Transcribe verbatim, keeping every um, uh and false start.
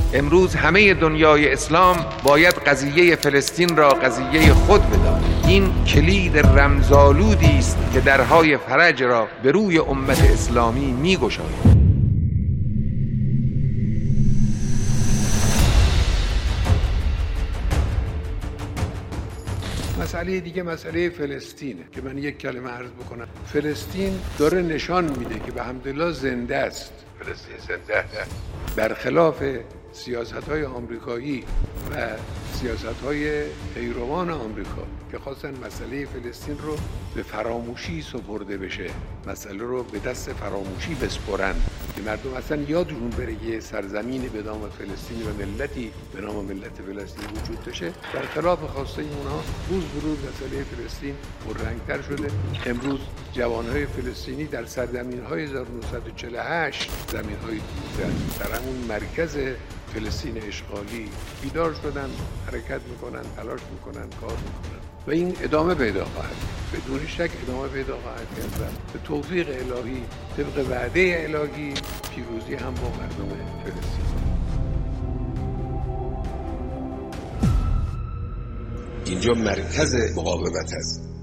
امروز همه دنیای اسلام باید قضیه فلسطین را قضیه خود بداند. این کلید رمزآلودی است که درهای فرج را به روی امت اسلامی می‌گشاید. مسئله دیگه مسئله فلسطینه که من یک کلمه عرض بکنم. فلسطین داره نشان میده که به حمدالله زنده است. فلسطین زنده است. برخلاف سیاست‌های آمریکایی و سیاست‌های پیروان آمریکا که خواستن مسئله فلسطین رو به فراموشی سپرده بشه، مسئله رو به دست فراموشی بسپرن که مردم اصلا یادشون بره یه سرزمینی به نام فلسطین و ملتی به نام ملت فلسطین وجود داشته. برخلاف خواسته اونها روز به روز مسئله فلسطین پررنگ‌تر شده. امروز جوانهای فلسطینی در سرزمین‌های هزار و نهصد و چهل و هشت زمین‌های در همون مرکز فلسطین اشغالی بیدار شدن، حرکت میکنن، تلاش میکنن، کار میکنن و این ادامه پیدا خواهد بدون شک ادامه پیدا خواهد کرد و به توفیق الهی طبق وعده الهی پیروزی هم با مردم فلسطین. اینجا مرکز مقاومت است.